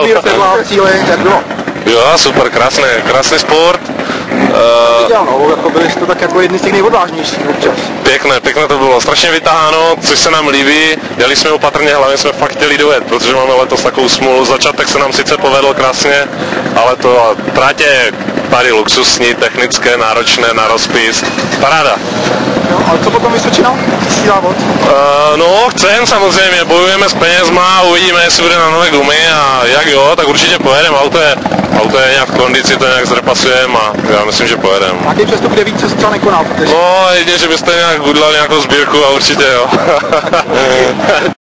Mír, sedla, cíly, jak bylo? Jo, super, krásný sport. Viděl, no, jako byli jste to tak jako jedni z těch nejodvážnějších občas. Pěkné to bylo, strašně vytáháno, což se nám líbí, jeli jsme opatrně, hlavně jsme fakt chtěli dojet, protože máme letos takovou smůlu, začátek se nám sice povedl krásně, ale to trátě pary luxusní, technické, náročné na rozpis, paráda. Jo, ale co potom Vysočina? Čistý závod? No, chcem samozřejmě, bojujeme s penězma, uvidíme, jestli bude na nové gumy a jak jo, tak určitě pojedeme, auto je nějak v kondici, to nějak zrepasujeme a já myslím, že pojedeme. Jaký přestup, kde víc, co se třeba nekonal? No, jedině, že byste nějak udělali nějakou sbírku a určitě jo.